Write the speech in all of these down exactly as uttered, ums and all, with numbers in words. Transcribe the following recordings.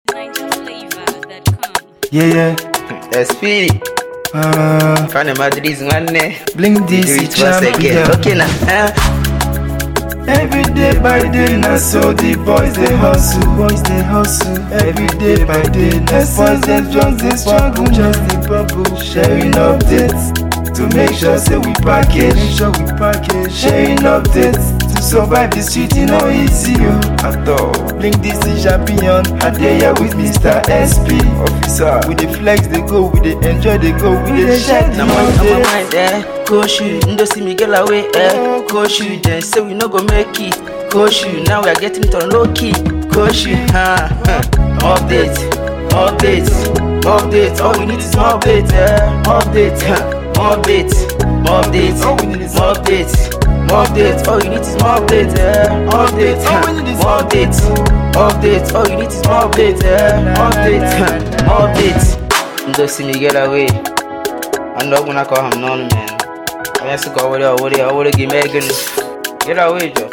Yeah, yeah. S P. Uh, Fan Madrid's one day. Blink D C champion. Okay now. Uh. Every day by day, now so the boys they hustle, boys they hustle. Every day by day, next boys they just they struggle, just the bubble. Sharing updates to make sure say we package, make sure we package. Sharing updates to survive the street, you know easy oh, at all. Blink D C champion, and they here with Mister S P officer. We the flex they go, we the enjoy they go, we the share the my mind, eh. Coach you, ndo see me get away, eh. Coach you, then say we no go make it. Coach you, now we are getting it on low key. Coach you, huh, huh. Update, update, update. All we need is more update, eh. Update, huh. More update, more update, all we need is more update, more update. All you need is more update, eh. Update, huh. More update, update. All you need is more update, eh. Update, huh. More update. Ndo see me get away. I'm not gonna call him none, man. I have to go over there, over there, over there, give Megan. Get away, Joe.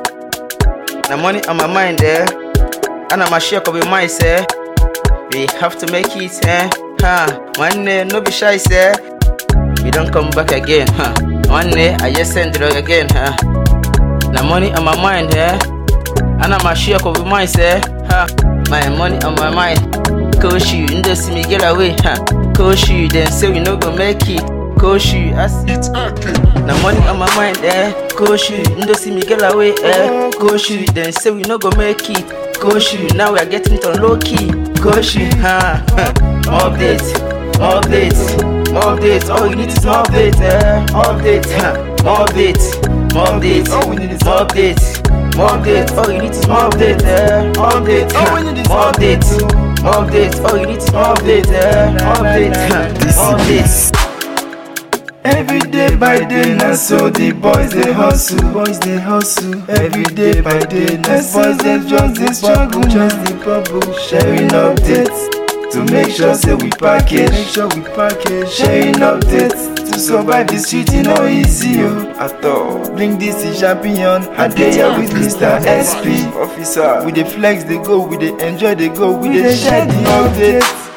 The money on my mind, eh? And I'm a share of my say. We have to make it, eh? Huh? One day, no be shy, say. We don't come back again, huh? One day, I just send it again, huh? The money on my mind, eh? And I'm a share of my say. Huh? My money on my mind. Coach you, you don't see me get away, huh? Coach you, then say we no go make it. Coach you, I see it's okay. The money on my mind, eh? Coach you, you don't see me get away, eh? Coach you, then say we no go make it. Coach you, now we are getting it on low key. Coach you, huh? Update, update, update. All you need is more update, eh? Update, huh? More update, more update. All we need is more update, more update. All you need is more update, eh? Update, huh? More update, more update. All you need is more update, eh? Update, huh? More update. Every day by day, now so the boys they hustle, boys they hustle. Every day by day, next boys they just they struggle, just the bubble. Sharing updates to make sure say we package, make sure we package. Sharing updates to survive the street, you know easy oh, at all. Blink D C champion, and they here with Mister S P officer. We the flex they go, we the enjoy they go, we the share the updates.